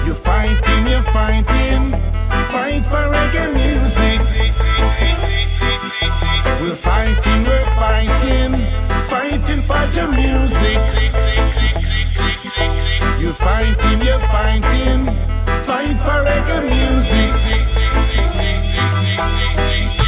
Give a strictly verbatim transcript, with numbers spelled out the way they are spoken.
You're fighting, you're fighting, fight for reggae music. We're fighting, we're fighting, fighting for your music. You're fighting, you're fighting, fight for reggae music.